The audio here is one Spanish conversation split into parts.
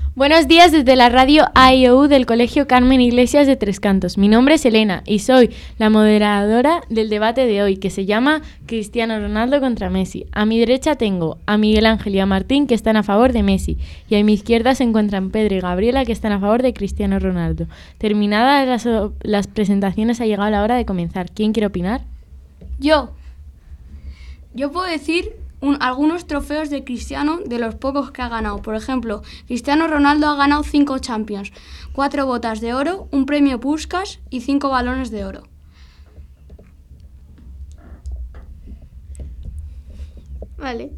Buenos días desde la radio AIOU del Colegio Carmen Iglesias de Tres Cantos. Mi nombre es Elena y soy la moderadora del debate de hoy, que se llama Cristiano Ronaldo contra Messi. A mi derecha tengo a Miguel Ángel y a Martín, que están a favor de Messi, y a mi izquierda se encuentran Pedro y Gabriela, que están a favor de Cristiano Ronaldo. Terminadas las presentaciones, ha llegado la hora de comenzar. ¿Quién quiere opinar? Yo puedo decir algunos trofeos de Cristiano, de los pocos que ha ganado. Por ejemplo, Cristiano Ronaldo ha ganado 5 Champions, 4 botas de oro, un premio Puskás y 5 balones de oro. Vale.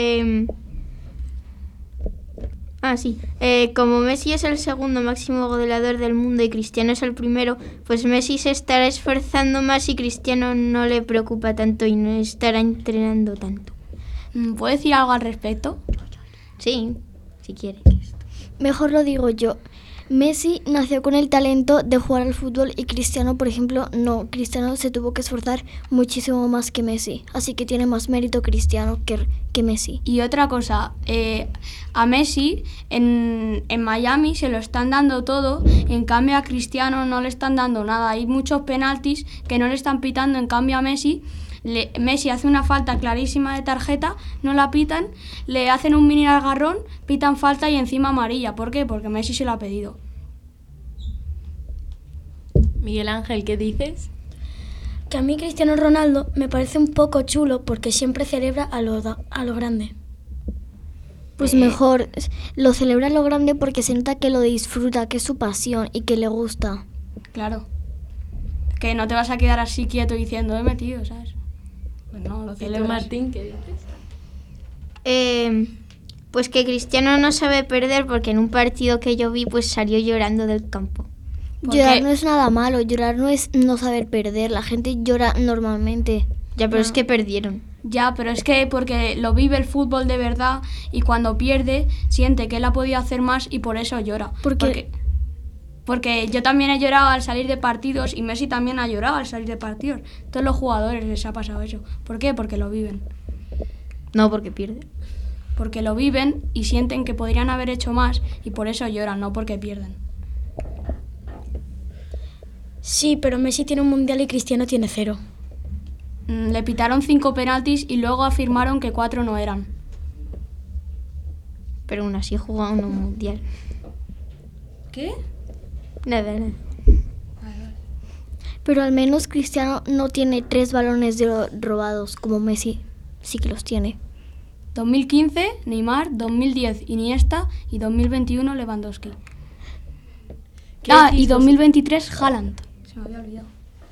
Como Messi es el segundo máximo goleador del mundo y Cristiano es el primero, pues Messi se estará esforzando más y Cristiano no le preocupa tanto y no estará entrenando tanto. ¿Puedo decir algo al respecto? Sí, si quieres. Mejor lo digo yo. Messi nació con el talento de jugar al fútbol y Cristiano, por ejemplo, no. Cristiano se tuvo que esforzar muchísimo más que Messi. Así que tiene más mérito Cristiano que Messi. Y otra cosa, a Messi en Miami se lo están dando todo, en cambio a Cristiano no le están dando nada. Hay muchos penaltis que no le están pitando, en cambio a Messi hace una falta clarísima de tarjeta, no la pitan, le hacen un mini agarrón, pitan falta y encima amarilla. ¿Por qué? Porque Messi se lo ha pedido. Miguel Ángel, ¿qué dices? Que a mí Cristiano Ronaldo me parece un poco chulo porque siempre celebra a lo grande. Pues mejor, lo celebra a lo grande porque se nota que lo disfruta, que es su pasión y que le gusta. Claro. Que no te vas a quedar así quieto diciendo, he metido, ¿sabes? Pues no, lo celebras. ¿Y tú, Martín, qué dices? Pues que Cristiano no sabe perder porque en un partido que yo vi pues salió llorando del campo. Llorar no es nada malo, llorar no es no saber perder, la gente llora normalmente. Ya, pero es que perdieron. Ya, pero es que porque lo vive el fútbol de verdad y cuando pierde siente que él ha podido hacer más y por eso llora. Porque yo también he llorado al salir de partidos y Messi también ha llorado al salir de partidos. Todos los jugadores les ha pasado eso. ¿Por qué? Porque lo viven. No, porque pierden. Porque lo viven y sienten que podrían haber hecho más y por eso lloran, no porque pierden. Sí, pero Messi tiene un mundial y Cristiano tiene 0. Le pitaron 5 penaltis y luego afirmaron que 4 no eran. Pero aún así jugó un mundial. ¿Qué? Nada. Pero al menos Cristiano no tiene 3 balones de oro robados como Messi sí que los tiene. 2015 Neymar, 2010 Iniesta y 2021 Lewandowski. Y 2023 Haaland. Se me había olvidado.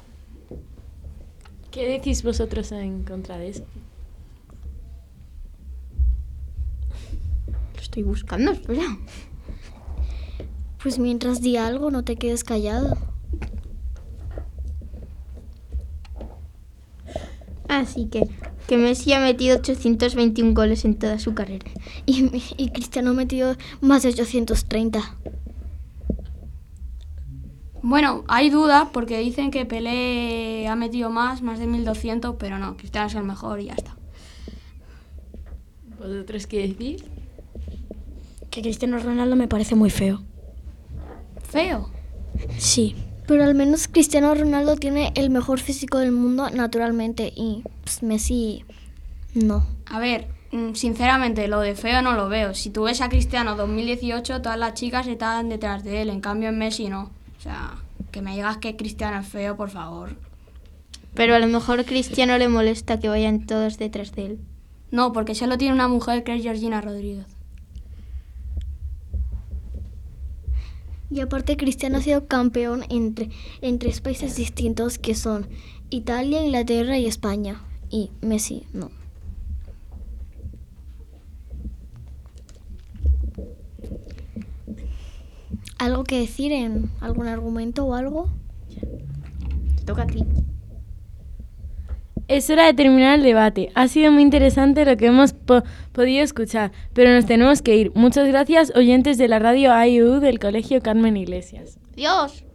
¿Qué decís vosotros en contra de eso? Lo estoy buscando, espera. Pues mientras di algo, no te quedes callado. Así que Messi ha metido 821 goles en toda su carrera. Y Cristiano ha metido más de 830. Bueno, hay dudas porque dicen que Pelé ha metido más de 1200, pero no, Cristiano es el mejor y ya está. ¿Vosotros qué decís? Que Cristiano Ronaldo me parece muy feo. ¿Feo? Sí. Pero al menos Cristiano Ronaldo tiene el mejor físico del mundo naturalmente y pues, Messi no. A ver, sinceramente lo de feo no lo veo. Si tú ves a Cristiano 2018, todas las chicas están detrás de él, en cambio en Messi no. O sea, que me digas que Cristiano es feo, por favor. Pero a lo mejor Cristiano le molesta que vayan todos detrás de él. No, porque solo tiene una mujer que es Georgina Rodríguez. Y aparte Cristiano ha sido campeón en 3 países distintos que son Italia, Inglaterra y España. Y Messi no. ¿Algo que decir en algún argumento o algo? Te toca a ti. Es hora de terminar el debate. Ha sido muy interesante lo que hemos podido escuchar, pero nos tenemos que ir. Muchas gracias, oyentes de la radio AIU del Colegio Carmen Iglesias. ¡Adiós!